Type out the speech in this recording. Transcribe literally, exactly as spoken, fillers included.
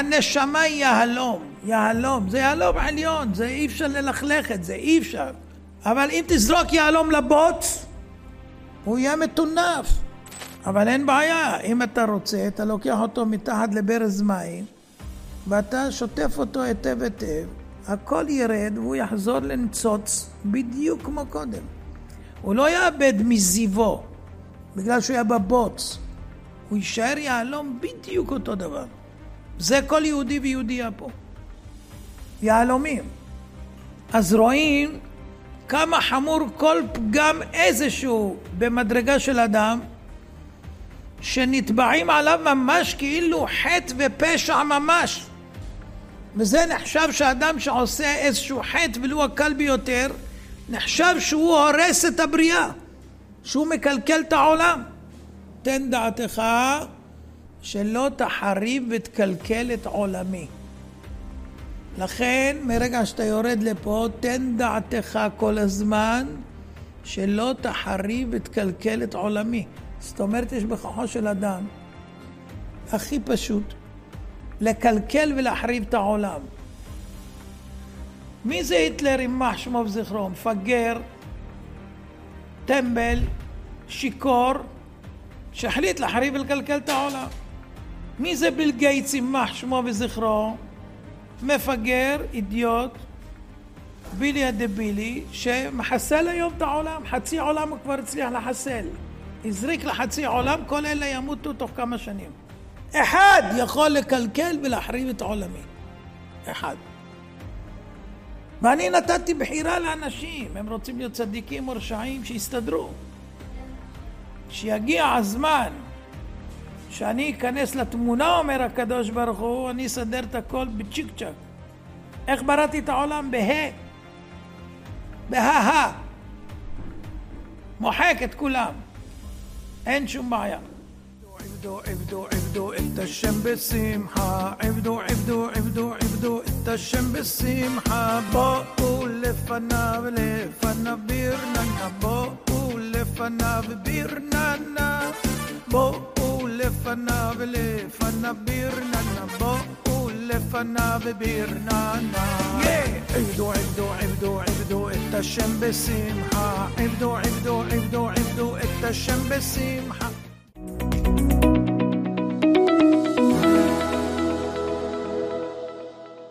הנשמה היא יהלום, יהלום, זה יהלום עליון, זה אי אפשר ללכלך את זה, אי אפשר. אבל אם תזרוק יהלום לבוץ, הוא יהיה מטונף. אבל אין בעיה, אם אתה רוצה, אתה לוקח אותו מתחת לברז מים, ואתה שוטף אותו היטב היטב, הכל ירד והוא יחזור לנצוץ בדיוק כמו קודם. הוא לא יאבד מזיבו, בגלל שהוא היה בבוץ. הוא יישאר יהלום בדיוק אותו דבר. זה כל יהודי ויהודייה פה. יהלומים. אז רואים כמה חמור כל פגם איזשהו במדרגה של אדם, שנטבעים עליו ממש כאילו חטא ופשע ממש. וזה נחשב שאדם שעושה איזשהו חטא ולו הקל ביותר, נחשב שהוא הורס את הבריאה, שהוא מקלקל את העולם. תן דעתך שלא תחריב ותקלקל את עולמי. לכן מרגע שאתה יורד לפה, תן דעתך כל הזמן שלא תחריב ותקלקל את עולמי. זאת אומרת, יש בכוחו של אדם הכי פשוט לקלקל ולהחריב את העולם. מי זה היטלר יימח שמו וזכרו? מפגר, טמבל, שיקור, שהחליט להחריב ולקלקל את העולם. מי זה ביל גייטס יימח שמו וזכרו? מפגר, אידיוט, בילי הדבילי, שמחסל היום את העולם. חצי עולם הוא כבר הצליח לחסל. הזריק לחצי עולם, כל אלה ימותו תוך כמה שנים. אחד יכול לקלקל ולהחריב את עולמי. אחד. ואני נתתי בחירה לאנשים, הם רוצים להיות צדיקים או רשעים, שיסתדרו. שיגיע הזמן שאני אכנס לתמונה, אומר הקדוש ברוך הוא, אני אסדר את הכל בצ'יק צ'ק. איך בראתי את העולם? בה. בה. מוחק את כולם. אין שום בעיה. עבדו, עבדו, עבדו את השם בשמחה. עבדו, עבדו, עבדו, עבדו את השם בשמחה. בואו לפניו, לפניו ברננה. בואו לפניו ברננה. בואו לפניו, לפניו ברננה. בואו לפניו ברננה. עבדו, עבדו, עבדו, עבדו את השם בשמחה. עבדו, עבדו, עבדו, עבדו את השם בשמחה.